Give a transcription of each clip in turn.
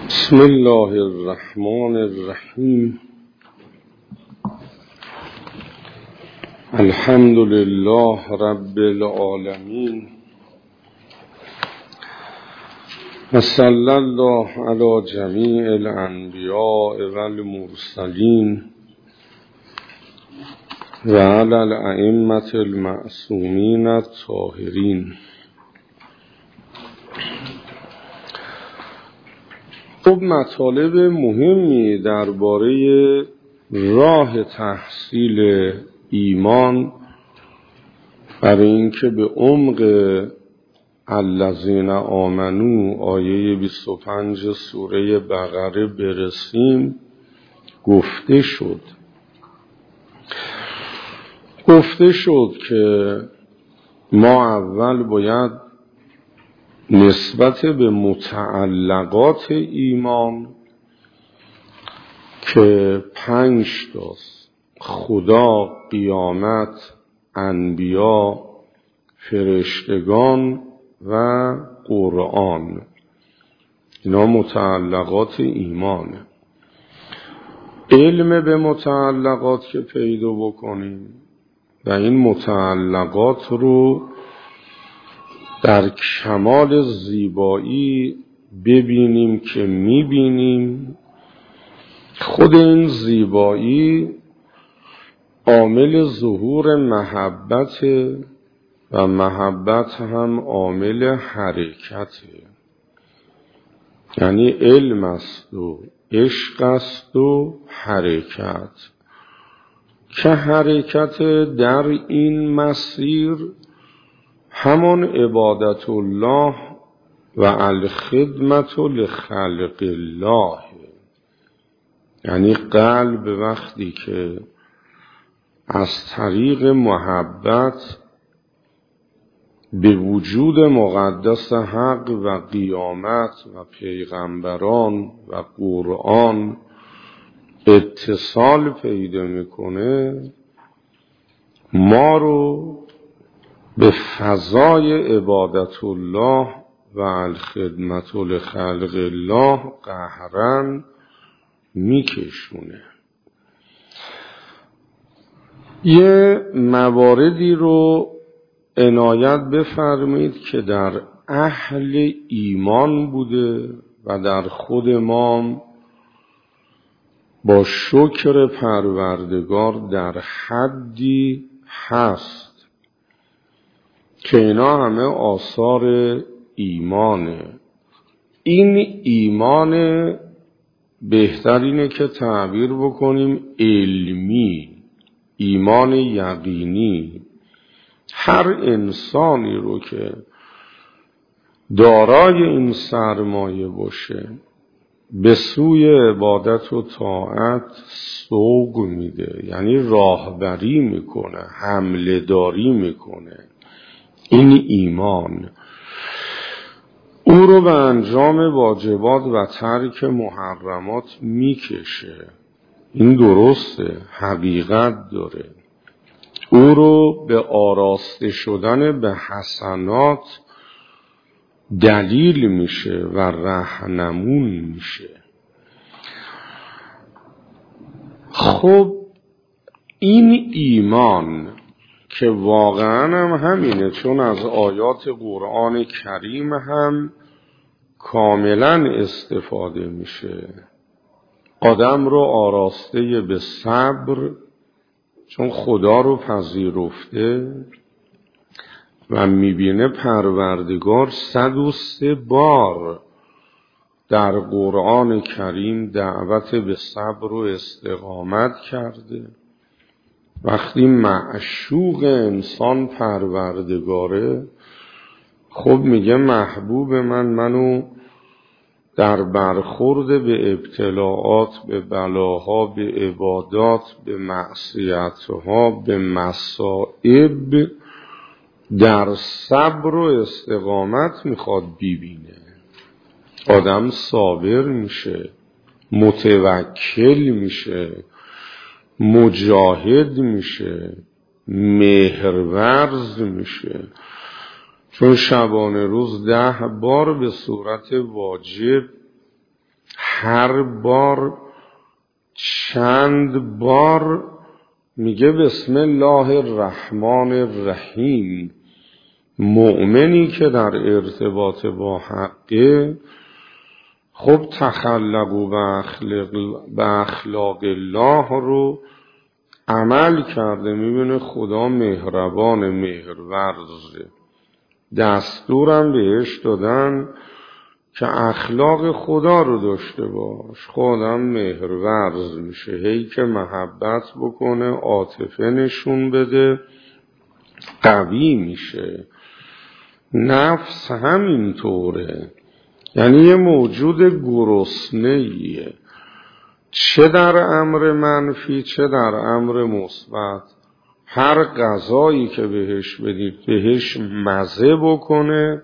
بسم الله الرحمن الرحیم. الحمد لله رب العالمین و صلی الله علی جمیع الانبیاء و المرسلین و علی الائمة المعصومین الطاهرین. خب مطالب مهمی درباره راه تحصیل ایمان برای اینکه به عمق الذین آمنو آیه 25 سوره بقره برسیم گفته شد که ما اول باید نسبت به متعلقات ایمان که 5 تاست: خدا، قیامت، انبیا، فرشتگان و قرآن، اینا متعلقات ایمانه. علم به متعلقات که پیدا بکنیم و این متعلقات رو در کمال زیبایی ببینیم که میبینیم، خود این زیبایی عامل ظهور محبت و محبت هم عامل حرکته. یعنی علم است و عشق است و حرکت، که حرکت در این مسیر همان عبادت الله و الخدمت لخلق الله. یعنی قلب وقتی که از طریق محبت به وجود مقدس حق و قیامت و پیغمبران و قرآن اتصال پیدا میکنه، ما رو به فضای عبادت الله و الخدمت لخلق الله قهرن میکشونه. یه مواردی رو عنایت بفرمایید که در اهل ایمان بوده و در خود ما با شکر پروردگار در حدی هست که اینا همه آثار ایمانه. این ایمان بهتر اینه که تعبیر بکنیم علمی، ایمان یقینی. هر انسانی رو که دارای این سرمایه باشه به سوی عبادت و طاعت سوق میده، یعنی راهبری میکنه، حمله داری میکنه. این ایمان او رو به انجام واجبات و ترک محرمات میکشه. این درسته، حقیقت داره. او رو به آراسته شدن به حسنات دلیل میشه و راهنمون میشه. خب این ایمان که واقعا هم همینه، چون از آیات قرآن کریم هم کاملا استفاده میشه. آدم رو آراسته به صبر، چون خدا رو پذیرفته و میبینه پروردگار 103 بار در قرآن کریم دعوت به صبر و استقامت کرده. وقتی معشوق انسان پروردگاره، خب میگه محبوب منو در برخورد به ابتلاعات، به بلاها، به عبادات، به معصیتها، به مصائب در صبر و استقامت میخواد ببینه. آدم صابر میشه، متوکل میشه، مجاهد میشه، مهرورز میشه. چون شبانه روز 10 بار به صورت واجب هر بار چند بار میگه بسم الله الرحمن الرحیم. مؤمنی که در ارتباط با حقه خب تخلق به اخلاق الله رو عمل کرده، میبینه خدا مهربان مهرورزه. دستورم بهش دادن که اخلاق خدا رو داشته باش، خودم مهرورز میشه، هی که محبت بکنه، عاطفه نشون بده، قوی میشه. نفس همینطوره، یعنی یه موجود گرسنه‌ایه، چه در امر منفی چه در امر مثبت. هر غذایی که بهش بدید بهش مزه بکنه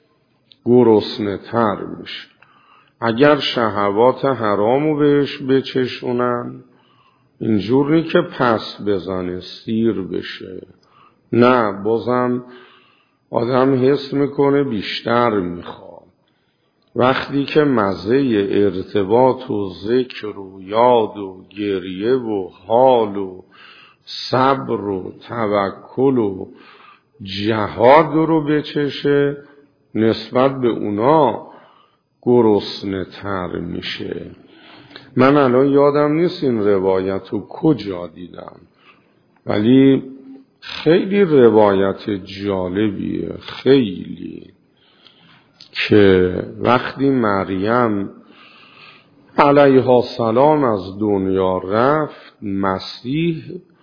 گرسنه تر میشه. اگر شهوات حرامو بهش بچشونن اینجوری که پس بزنه سیر بشه، نه بازم آدم حس میکنه بیشتر میخواد. وقتی که مزه ارتباط و ذکر و یاد و گریه و حال و صبر و توکل و جهاد رو بچشه نسبت به اونا گرسنه تر میشه. من الان یادم نیست این روایت رو کجا دیدم، ولی خیلی روایت جالبیه، خیلی، که وقتی مریم علیها السلام از دنیا رفت، مسیح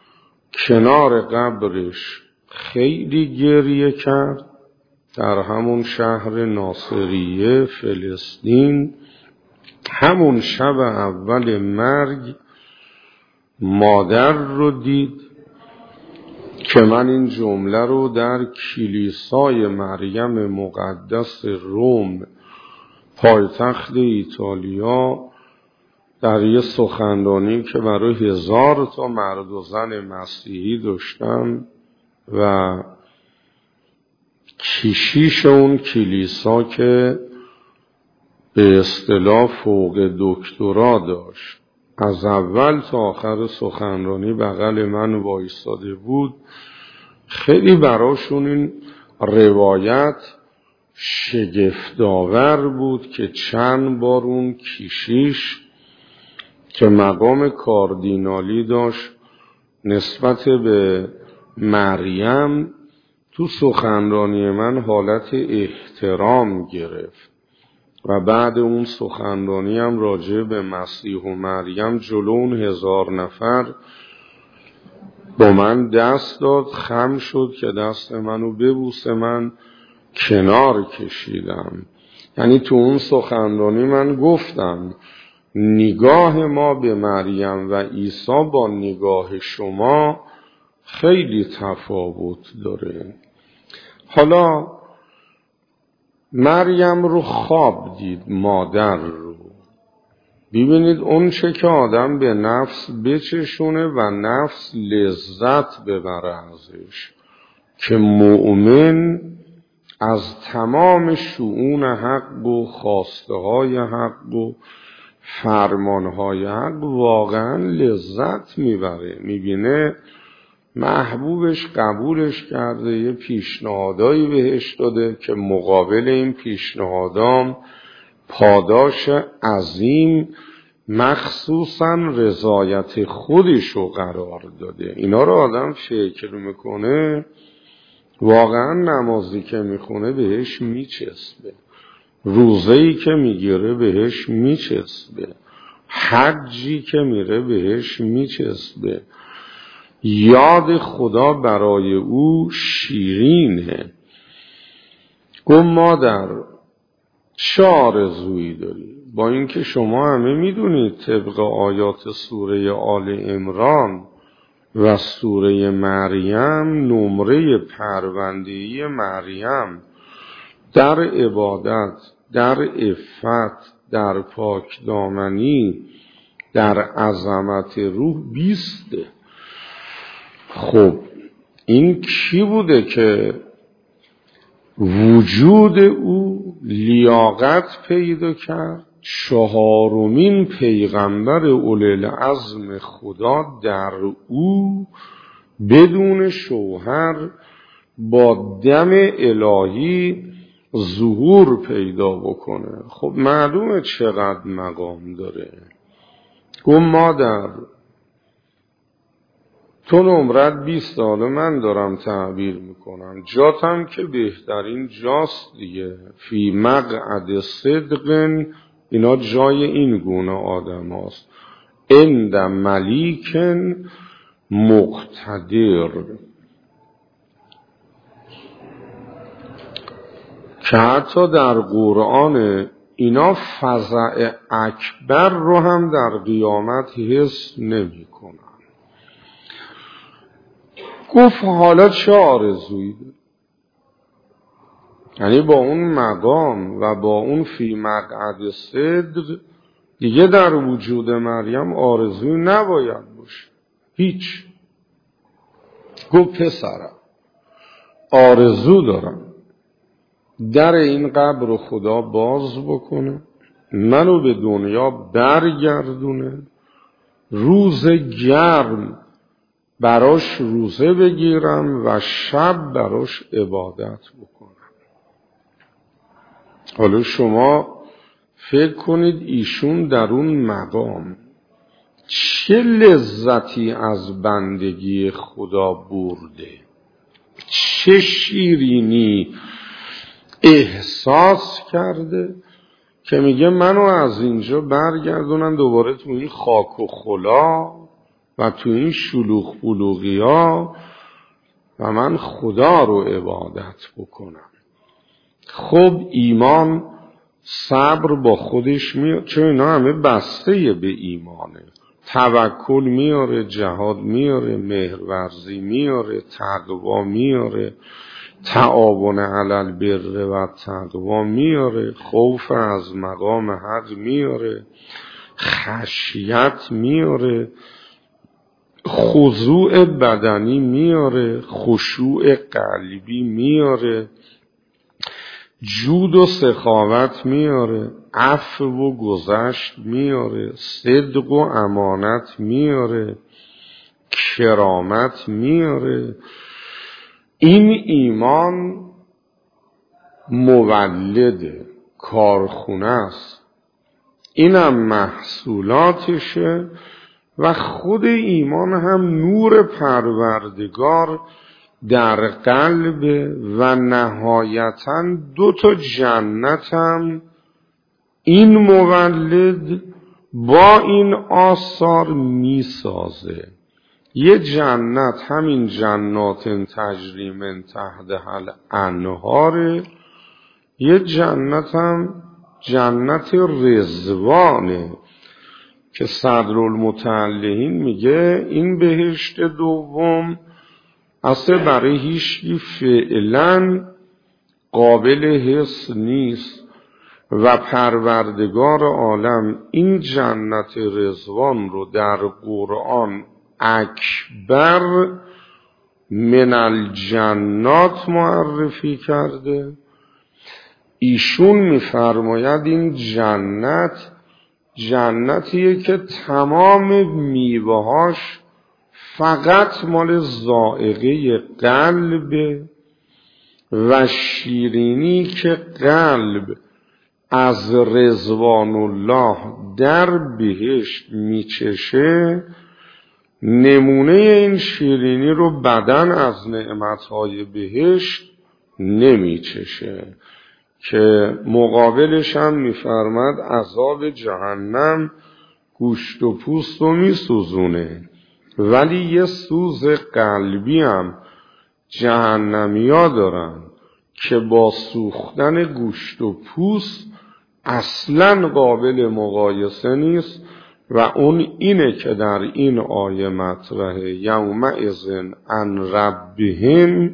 کنار قبرش خیلی گریه کرد. در همون شهر ناصریه فلسطین، همون شب اول مرگ مادر رو دید که من این جمله رو در کلیسای مریم مقدس روم پایتخت ایتالیا در یه سخنرانی که برای 1000 تا مرد و زن مسیحی داشتم و کشیش اون کلیسا که به اصطلاح فوق دکترا داشت، از اول تا آخر سخنرانی بغل من وایستاده بود. خیلی براشون این روایت شگفت‌آور بود که چند بار اون کشیش که مقام کاردینالی داشت نسبت به مریم تو سخنرانی من حالت احترام گرفت و بعد اون سخنرانی هم راجع به مسیح و مریم جلو اون 1000 نفر با من دست داد، خم شد که دست منو ببوسه. من کنار کشیدم. یعنی تو اون سخنرانی من گفتم نگاه ما به مریم و عیسی با نگاه شما خیلی تفاوت داره. حالا مریم رو خواب دید، مادر رو. ببینید اون چه که آدم به نفس بچشونه و نفس لذت ببره ازش، که مؤمن از تمام شؤون حق و خواسته های حق و فرمان های حق واقعا لذت میبره. میبینه محبوبش قبولش کرده، یه پیشنهادایی بهش داده که مقابل این پیشنهادام پاداش عظیم مخصوصا رضایت خودشو قرار داده. اینا رو آدم فکر میکنه واقعا نمازی که میخونه بهش میچسبه، روزه‌ای که میگیره بهش میچسبه، حجی که میره بهش میچسبه، یاد خدا برای او شیرینه. گفت مادر چه آرزویی داری؟ با اینکه شما همه میدونید طبق آیات سوره آل عمران و سوره مریم نمره پرونده‌ای مریم در عبادت، در عفت، در پاکدامنی، در عظمت روح 20. خب این کی بوده که وجود او لیاقت پیدا کرد 4مین پیغمبر اولوالعزم خدا در او بدون شوهر با دم الهی ظهور پیدا بکنه. خب معلومه چقدر مقام داره. گفت مادر تو نمرت 20 ساله، من دارم تعبیر میکنم، جاتم که بهترین جاست دیگه. فی مقعد صدق، اینا جای این گونه آدم هاست. عند ملیک مقتدر، که حتی در قرآن اینا فزع اکبر رو هم در قیامت حس نمی کنن. گفت حالا چه آرزویی داری؟ یعنی با اون مقام و با اون فی مقعد صدق دیگه در وجود مریم آرزویی نباید باشه، هیچ. گفت پسرم آرزو دارم در این قبر رو خدا باز بکنه، منو به دنیا برگردونه، روز گرم براش روزه بگیرم و شب براش عبادت بکنم. حالا شما فکر کنید ایشون در اون مقام چه لذتی از بندگی خدا برده، چه شیرینی احساس کرده که میگه منو از اینجا برگردونن دوباره تو این خاک و خلا و تو این شلوغ بلوغی ها و من خدا رو عبادت بکنم. خب ایمان صبر با خودش میاره، چون اینا همه بسته به ایمانه. توکل میاره، جهاد میاره، مهرورزی میاره، تقوا میاره، تعاون علی البر و تقوا میاره، خوف از مقام حق میاره، خشیت میاره، خضوع بدنی میاره، خشوع قلبی میاره، جود و سخاوت میاره، عفو و گذشت میاره، صدق و امانت میاره، کرامت میاره. این ایمان مولد کارخونه است، اینم محصولاتشه و خود ایمان هم نور پروردگار در قلب و نهایتاً 2 جنت هم این مولد با این آثار میسازه. یه جنت همین جنات تجری من تحتها الانهار، یه جنت هم جنت رضوانه که صدرالمتعلقین میگه این بهشت دوم اصلا برای هیچی فعلا قابل حس نیست و پروردگار عالم این جنت رضوان رو در قرآن اکبر من الجنات معرفی کرده. ایشون میفرماید این جنت جنتیه که تمام میوه‌هاش فقط مال ذائقه قلب و شیرینی که قلب از رضوان الله در بهشت میچشه، نمونه این شیرینی رو بدن از نعمتهای بهشت نمیچشه، که مقابلش هم میفرماد عذاب جهنم گوشت و پوست رو میسوزونه، ولی یه سوز قلبی هم جهنمیا دارن که با سوختن گوشت و پوست اصلاً قابل مقایسه نیست و اون اینه که در این آیه مطرحه یومئذ عن ربهم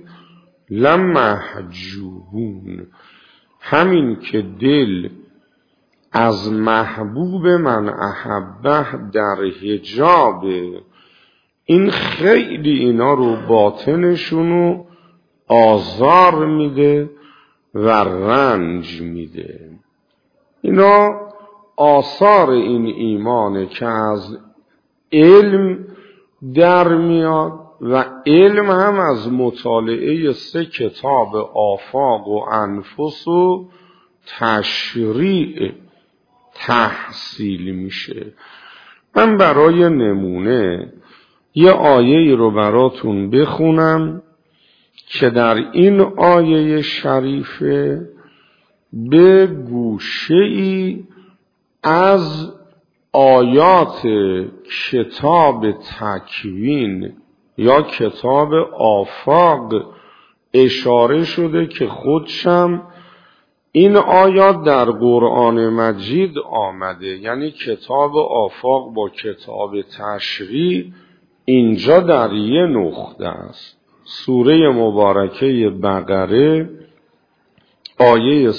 لمحجوبون، همین که دل از محبوب من احبه در حجابه، این خیلی اینا رو باطنشونو آزار میده و رنج میده. اینا آثار این ایمانه که از علم در میاد و علم هم از مطالعه 3 کتاب آفاق و انفس و تشریع تحصیل میشه. من برای نمونه یه آیه رو براتون بخونم که در این آیه شریفه به گوشه‌ای از آیات کتاب تکوین یا کتاب آفاق اشاره شده که خودشم این آیات در قرآن مجید آمده، یعنی کتاب آفاق با کتاب تشریع اینجا در یه نقطه است. سوره مبارکه بقره آیه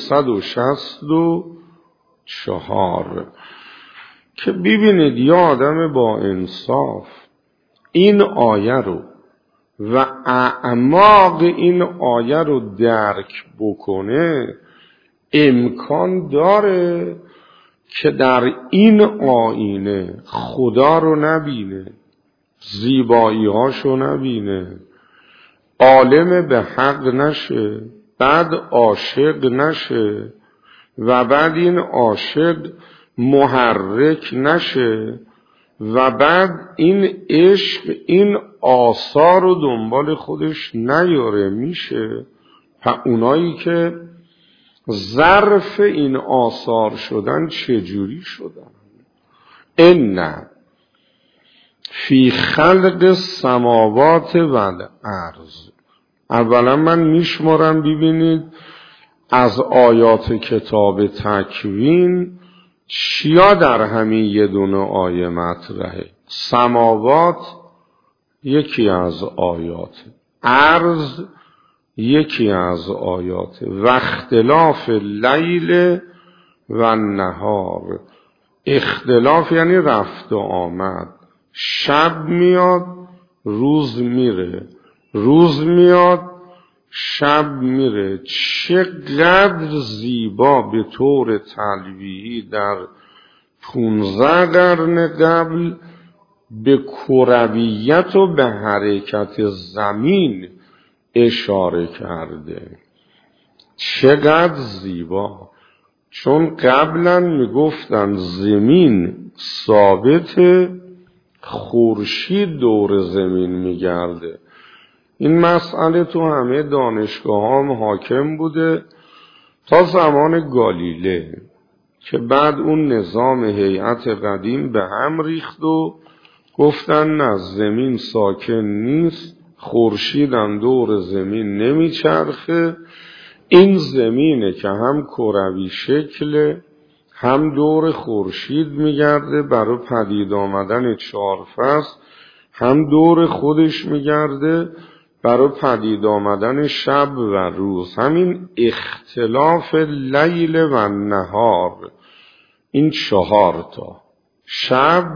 164 که ببینید یه آدم با انصاف این آیه رو و اعماق این آیه رو درک بکنه امکان داره که در این آینه خدا رو نبینه، زیبایی‌هاشو نبینه، عالم به حق نشه، بعد عاشق نشه و بعد این عاشق محرک نشه و بعد این عشق این آثار رو دنبال خودش نیاره. میشه اونایی که ظرف این آثار شدن چجوری شدن؟ ان فی خلق السماوات و الارض. اولا من میشمارم ببینید از آیات کتاب تکوین چیا در همین یه دونه آیه مطرحه. سماوات یکی از آیات، ارض یکی از آیات، و اختلاف اللیل و نهار. اختلاف یعنی رفت و آمد، شب میاد روز میره، روز میاد شب میره. چقدر زیبا به طور تلویحی در 15 قرن قبل به کرویت و به حرکت زمین اشاره کرده. چقدر زیبا، چون قبلا میگفتن زمین ثابته، خورشید دور زمین میگرده. این مسئله تو همه دانشگاه هم حاکم بوده تا زمان گالیله که بعد اون نظام هیئت قدیم به هم ریخت و گفتن نه زمین ساکن نیست، خورشید هم دور زمین نمیچرخه، این زمینه که هم کروی شکله هم دور خورشید میگرده برای پدید آمدن 4 فصل، هم دور خودش میگرده برای پدید آمدن شب و روز. همین اختلاف لیل و نهار، این 4 تا شب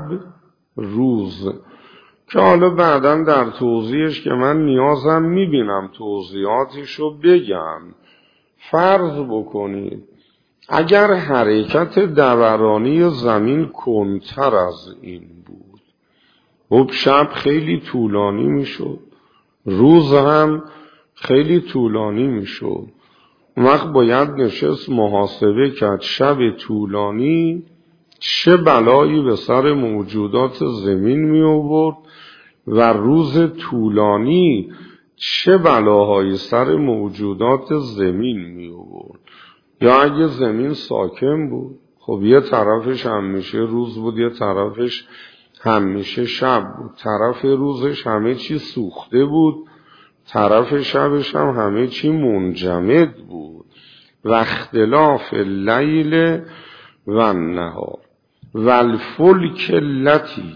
روز که حالا بعداً در توضیحش که من نیازم میبینم توضیحاتشو بگم. فرض بکنید اگر حرکت دورانی زمین کنتر از این بود، خب شب خیلی طولانی میشد، روز هم خیلی طولانی میشد. اون وقت باید نشست محاسبه کرد شب طولانی چه بلایی به سر موجودات زمین می آورد و روز طولانی چه بلاهایی سر موجودات زمین می آورد. یا اگه زمین ساکن بود، خب یه طرفش همیشه روز بود، یه طرفش همیشه شب بود. طرف روزش همه چی سوخته بود، طرف شبش هم همه چی منجمد بود. و اختلاف اللیل و النهار و الفلک التی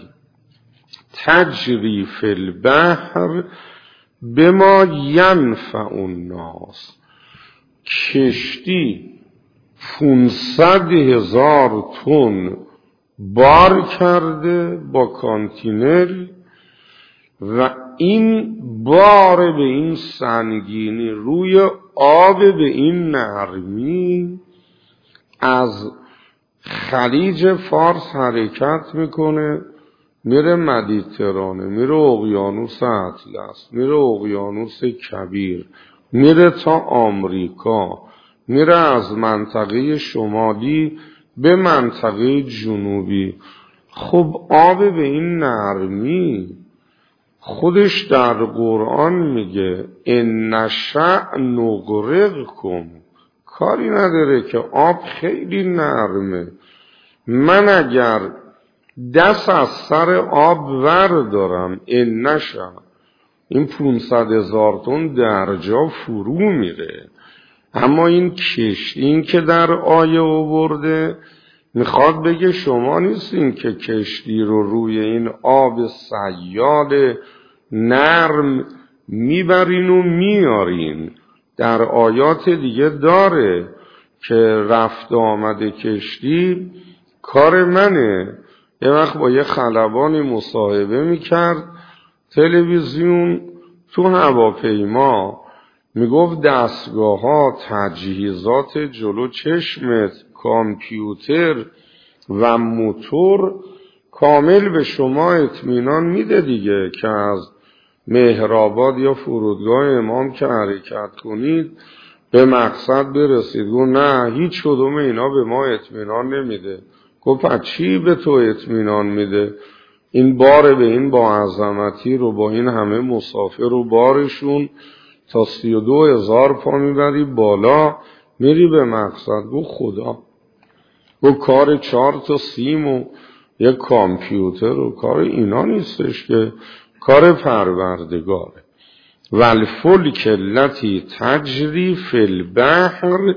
تجری فی البحر بما ینفع الناس. کشتی 500,000 تن بار کرده با کانتینر و این بار به این سنگینی روی آب به این نرمی از خلیج فارس حرکت میکنه، میره مدیترانه، میره اقیانوس اطلس، میره اقیانوس کبیر، میره تا آمریکا، میره از منطقه شمالی به منطقه جنوبی. خب آب به این نرمی خودش در قرآن میگه ان نشأ نغرقکم، کاری نداره که آب خیلی نرمه. من اگر دست از سر آب وردارم ان نشأ، این 500,000 تن در جا فرو میره. اما این کشتی، این که در آیه آورده میخواد بگه شما نیستین که کشتی رو روی این آب سیال نرم میبرین و میارین. در آیات دیگه داره که رفت آمد کشتی کار منه. یه وقت با یه خلبانی مصاحبه میکرد تلویزیون تو هواپیما، میگفت دستگاه ها، تجهیزات جلو چشمت، کامپیوتر و موتور کامل به شما اطمینان میده دیگه که از مهرآباد یا فرودگاه امام که حرکت کنید به مقصد برسید. گفت نه، هیچ کدوم اینا به ما اطمینان نمیده. گفت پس چی به تو اطمینان میده؟ این بار به این با عظمتی رو با این همه مسافر رو بارشون تا 32,000 پا میبری بالا میری به مقصد. گفت خدا. گفت کار 4 تا سیم و یک کامپیوتر و کار اینا نیستش، که کار پروردگاره. والفلک التی تجری فی البحر،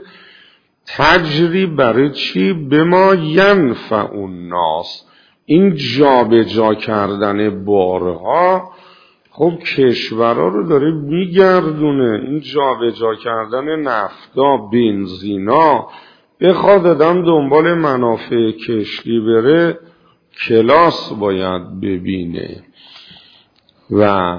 تجری برای چی؟ بما ینفع الناس. این جابجا کردن بارها خب کشورها رو داره میگردونه. این جابجا کردن نفتا، بنزینا، بخواد آدم دنبال منافع کشتی بره کلاس باید ببینه. و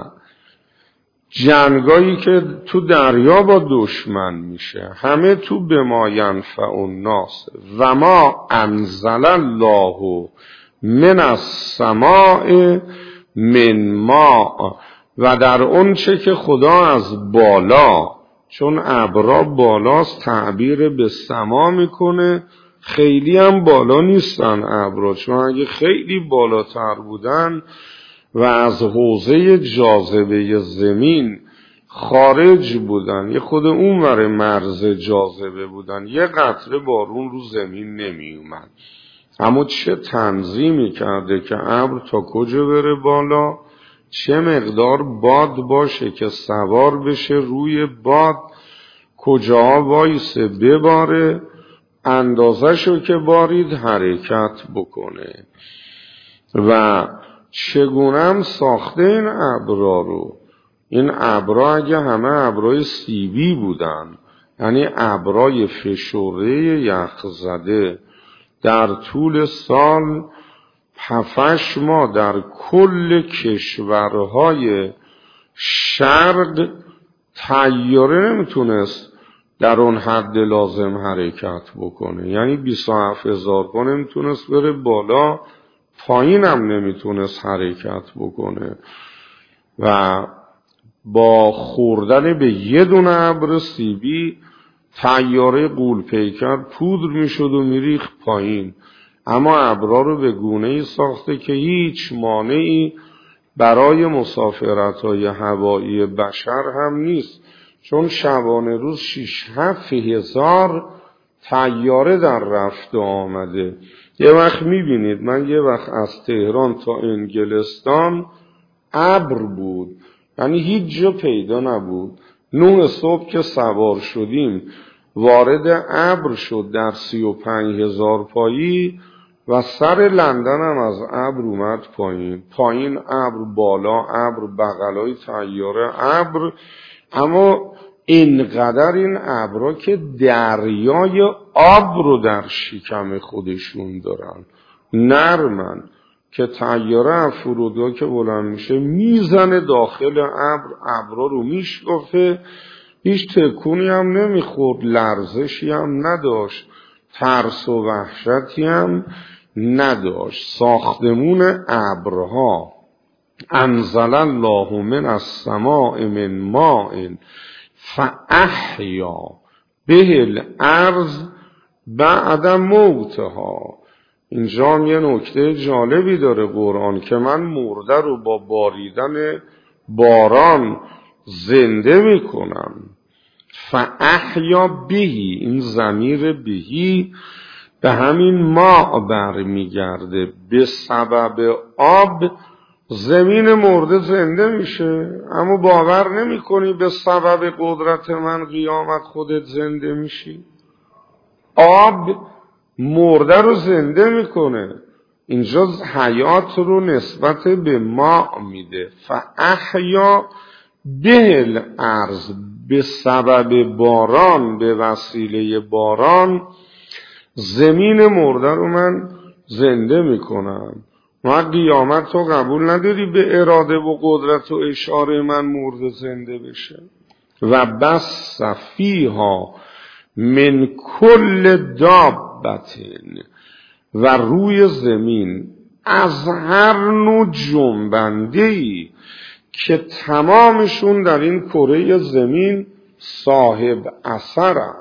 جنگایی که تو دریا با دشمن میشه همه تو به ما ینفع الناس. و ما انزل الله من السماء من ماء، و در اون چه که خدا از بالا، چون ابرا بالاست تعبیر به سما میکنه، خیلی هم بالا نیستن ابرا، چون اگه خیلی بالاتر بودن و از حوزه جاذبه زمین خارج بودن، یه خود اونور مرز جاذبه بودن، یه قطره بارون رو زمین نمی اومد. اما چه تنظیمی کرده که ابر تا کجا بره بالا، چه مقدار باد باشه که سوار بشه روی باد، کجاها وایسه بباره، اندازه‌شو که بارید حرکت بکنه. و چگونه هم ساخته این ابرا رو. این ابرا اگه همه ابرای سیبی بودن، یعنی ابرای فشرده یخزده، در طول سال 7 ماه در کل کشورهای شرق طیاره نمیتونست در اون حد لازم حرکت بکنه. یعنی 27,000 پا نمیتونست بره بالا، پایین هم نمیتونست حرکت بکنه. و با خوردن به یه دونه ابر سیبی طیاره غول پیکر پودر میشد و میریخت پایین. اما ابرا رو به گونه‌ای ساخته که هیچ مانعی برای مسافرت‌های هوایی بشر هم نیست، چون شبانه روز 6-7 هزار طیاره در رفت آمده. یه وقت میبینید، من یه وقت از تهران تا انگلستان ابر بود، یعنی هیچ جا پیدا نبود. 9 صبح که سوار شدیم وارد ابر شد در 35,000 پایی و سر لندن هم از ابر اومد پایین. پایین ابر، بالا ابر، بغلای طیاره ابر. اما اینقدر این ابرها که دریای آب رو در شکم خودشون دارن، نرمن، که طیاره از فرودگاه که بلند میشه میزنه داخل ابر، ابرها رو میشکافه، هیچ تکونی هم نمیخورد، لرزشی هم نداشت. ترس و وحشتی هم نداشت. ساختمون ابرها، انزل الله من السماء من ماء فاحیا به الارض بعد موتها. اینجا یه نکته جالبی داره قرآن که من مرده رو با باریدن باران زنده میکنم. فاحیا بهی، این ضمیر بهی به همین ماء برمیگرده. به سبب آب زمین مرده زنده میشه. اما باور نمی کنی به سبب قدرت من قیامت خودت زنده میشی؟ آب مرده رو زنده میکنه. اینجا حیات رو نسبت به ماء میده. فاحیا به الارض، به سبب باران، به وسیله باران زمین مرده رو من زنده میکنم. ما قیامت تو قبول نداری به اراده و قدرت و اشاره من مرده زنده بشه. و بس فیها من کل دابتین، و روی زمین از هر نوع جنبنده‌ای که تمامشون در این کره زمین صاحب اثرن.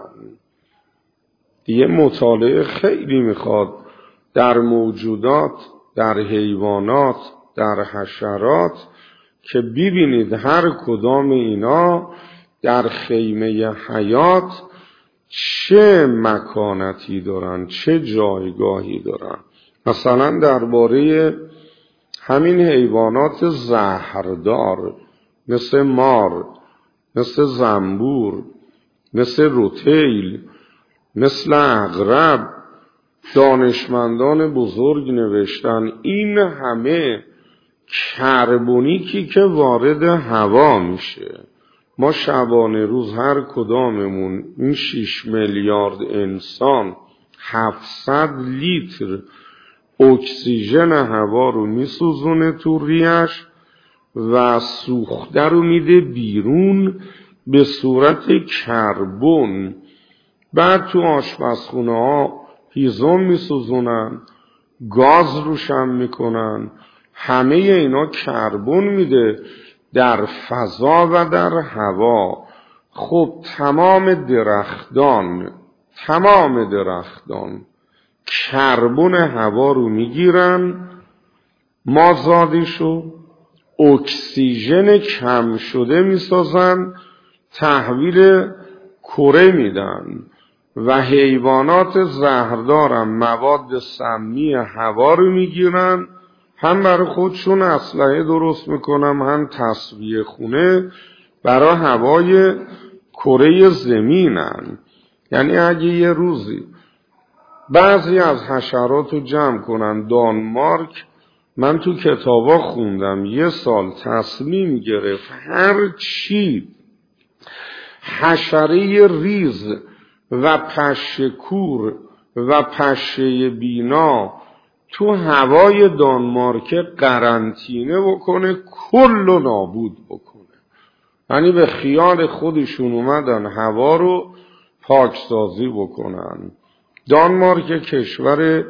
یه مطالعه خیلی میخواد در موجودات، در حیوانات، در حشرات، که ببینید هر کدام اینا در خیمه حیات چه مکانتی دارن، چه جایگاهی دارن. مثلا درباره همین حیوانات زهردار مثل مار، مثل زنبور، مثل روتیل، مثل عقرب، دانشمندان بزرگ نوشتن این همه کربونیکی که وارد هوا میشه. ما شبانه روز هر کداممون این 6 میلیارد انسان 700 لیتر اکسیژن هوا رو میسوزونه تو ریش و سوخته رو میده بیرون به صورت کربن. بعد تو آشپزخونه ها هیزم میسوزونن، گاز روشن میکنن، همه اینا کربن میده در فضا و در هوا. خب تمام درختان کربن هوا رو میگیرن، مازادیشو اکسیژن کم شده میسازن، تحویل کره میدن و حیوانات زهردارم مواد سمی هوا رو میگیرن، هم برای خودشون اسلحه درست میکنن، هم تصفیه خونه برای هوای کره زمینن. یعنی اگه یه روزی بعضی از حشرات رو جمع کنن، دانمارک، من تو کتابا خوندم 1 سال تصمیم گرفت هر چی حشره ریز و پشه کور و پشه بینا تو هوای دانمارک قرنطینه بکنه، کل نابود بکنه. یعنی به خیال خودشون اومدن هوا رو پاکسازی بکنن. دانمارک کشور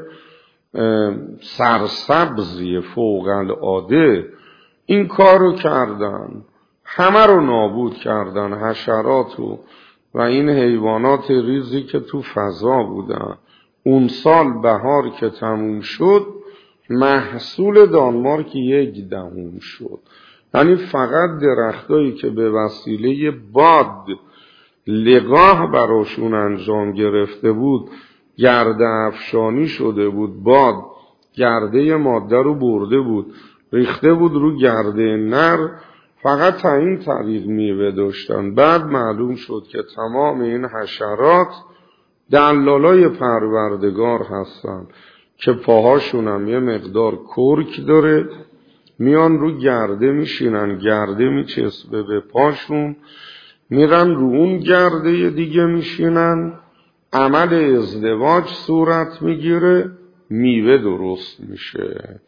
سرسبزی فوق العاده این کار رو کردن، همه رو نابود کردن، حشرات و این حیوانات ریزی که تو فضا بودن. اون سال بهار که تموم شد محصول دانمارک 1/10 شد. یعنی فقط درختایی که به وسیله باد لقاح براشون انجام گرفته بود، گرده افشانی شده بود، باد گرده ماده رو برده بود ریخته بود رو گرده نر، فقط تا این طریق میوه داشتن. بعد معلوم شد که تمام این حشرات دلالای پروردگار هستن که پاهاشون هم یه مقدار کرک داره، میان رو گرده میشینن، گرده میچسبه به پاشون، میرن رو اون گرده دیگه میشینن، عمل ازدواج صورت میگیره، میوه درست میشه.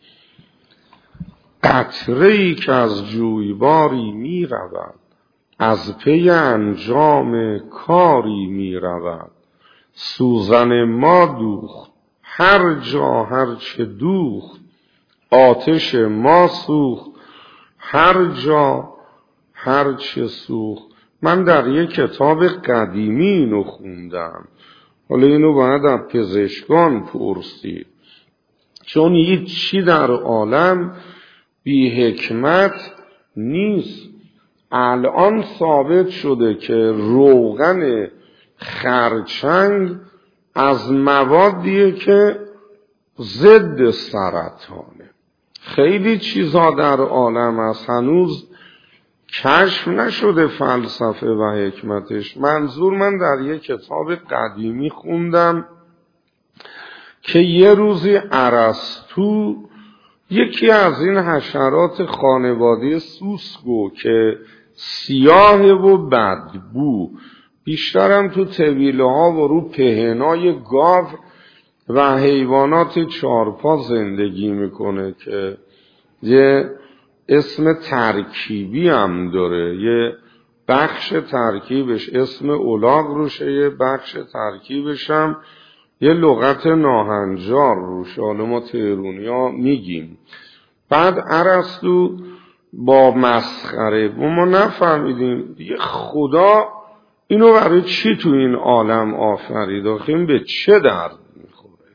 قطره‌ای که از جویباری میرود، از پی انجام کاری میرود، سوزن ما دوخت، هر جا هر چه دوخت، آتش ما سوخت، هر جا هر چه سوخت. من در یک کتاب قدیمی اینو خوندم، حالا اینو باید از پزشکان پرسید، چون هیچ چی در عالم بی حکمت نیست. الان ثابت شده که روغن خرچنگ از موادیه که ضد سرطانه. خیلی چیزا در عالم هست هنوز کشف نشده فلسفه و حکمتش. منظور من در یک کتاب قدیمی خوندم که یه روزی ارسطو یکی از این حشرات خانواده سوسکو که سیاه و بدبو، بیشترم تو طویله ها و رو پهنای گاو و حیوانات چارپا زندگی میکنه که یه اسم ترکیبی هم داره، یه بخش ترکیبش اسم الاغ روشه، یه بخش ترکیبش هم یه لغت ناهنجار روشه، حالا ما تهرونی ها میگیم. بعد ارسطو با مسخره ما نفهمیدیم دیگه خدا اینو برای چی تو این عالم آفرید، آخه این به چه درد میخوره؟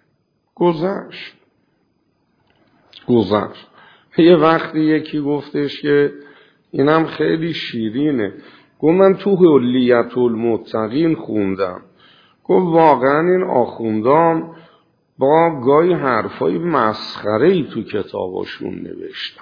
گذشت. یه وقتی یکی گفتش که اینم خیلی شیرینه، گفت من تو حلیت المتقین خوندم، گفت واقعا این آخوندان با گاهی حرفای مسخره‌ای تو کتاباشون نوشتن.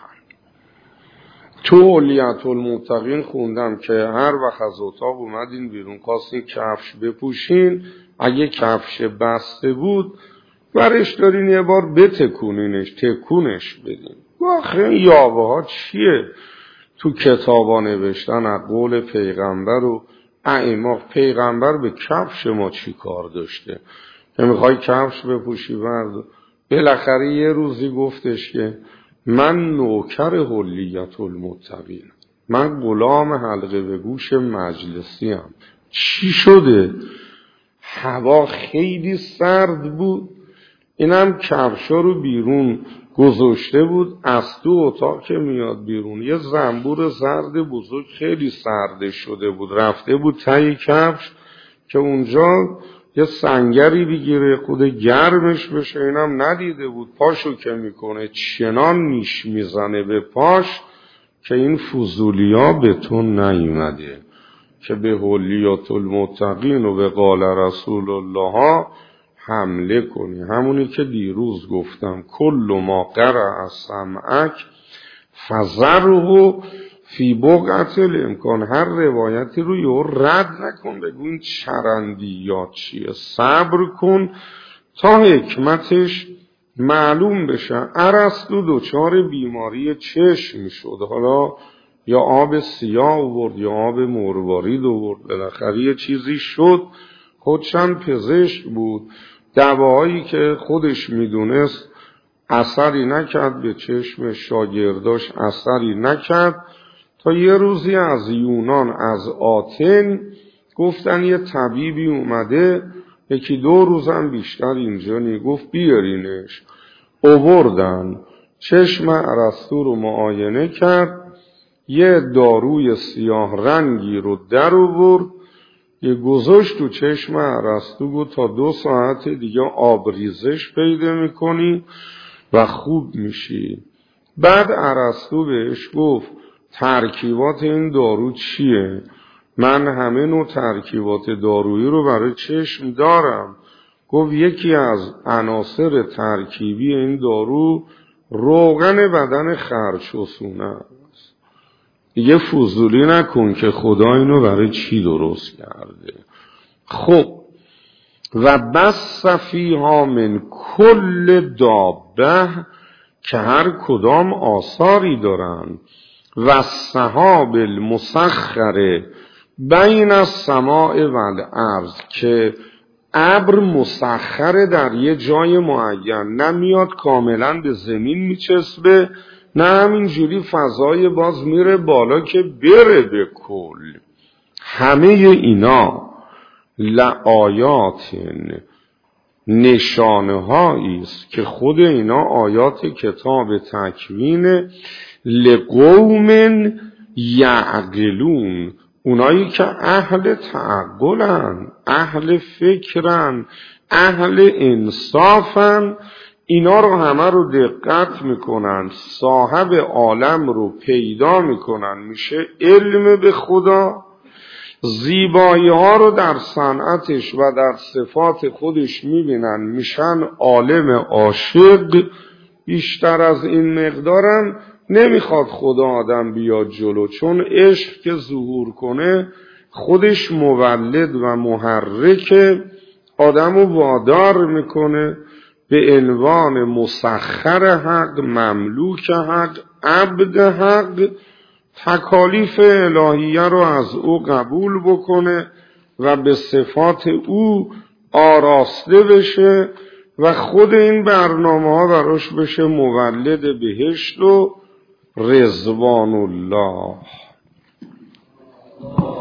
تو حلیت المتقین خوندم که هر وقت از اتاق اومدین بیرون خواستین کفش بپوشین، اگه کفش بسته بود برش دارین یه بار بتکونینش، تکونش بدین. آخه این یاوه ها چیه تو کتابا نوشتن از قول پیغمبر و ائمه؟ پیغمبر به کفش ما چی کار داشته که میخوای کفش بپوشی؟ بالاخره یه روزی گفتش که من نوکر حلیت المتقین، من غلام حلقه به گوش مجلسی ام. چی شده؟ هوا خیلی سرد بود، اینم کفشا رو بیرون گذاشته بود، از تو اتاق که میاد بیرون یه زنبور زرد بزرگ خیلی سرد شده بود، رفته بود تای کفش که اونجا یه سنگری بگیره خود گرمش بشه، اینم ندیده بود، پاشو که میکنه چنان نیش میزنه به پاش که این فضولیا به تو نیومده که به حلیات المتقین و به قال رسول الله حمله کنی. همونی که دیروز گفتم کل ما قرأ سمعک فذره فی بقعة الامکان، هر روایتی رو یه رد نکن، بگو این چرندیات چیه، صبر کن تا حکمتش معلوم بشه. ارسطو دچار بیماری چشم شد، حالا یا آب سیاه آورد یا آب مروارید آورد، بالاخره یه چیزی شد، خودشم پزشک بود، دواهایی که خودش میدونست اثری نکرد، به چشم شاگرداش اثری نکرد، تا یه روزی از یونان از آتن گفتن یه طبیبی اومده، یکی دو روزم بیشتر اینجا نی، گفت بیارینش. آوردن، چشم ارسطو رو معاینه کرد، یه داروی سیاه رنگی رو در آورد، یه گذاشت تو چشم ارسطو، گفت تا 2 ساعت دیگه آبریزش پیدا میکنی و خوب میشی. بعد ارسطو بهش گفت ترکیبات این دارو چیه؟ من همه نوع ترکیبات دارویی رو برای چشم دارم. گفت یکی از عناصر ترکیبی این دارو روغن بدن خرچوسونه است. دیگه فضولی نکن که خدا اینو برای چی درست کرده. خب و بس فیها من کل دابه، که هر کدام آثاری دارن، و السحاب المسخره بین السماء و الارض، که ابر مسخره در یه جای معین، نمیاد کاملا به زمین میچسبه، نه همینجوری فضای باز میره بالا که بره به کل. همه اینا لآیات، نشانه هایی است که خود اینا آیات کتاب تکوین، لقوم یعقلون، اونایی که اهل تعقلن، اهل فکرن، اهل انصافن، اینا رو همه رو دقت میکنن، صاحب عالم رو پیدا میکنن، میشه علم به خدا، زیبایی ها رو در صنعتش و در صفات خودش میبینن، میشن عالم عاشق. بیشتر از این مقدارم نمیخواد خدا آدم بیاد جلو، چون عشق که ظهور کنه خودش مولد و محرک آدم رو وادار میکنه به عنوان مسخر حق، مملوک حق، عبد حق، تکالیف الهیه رو از او قبول بکنه و به صفات او آراسته بشه و خود این برنامه ها براش بشه مولد بهشت و رضوان الله.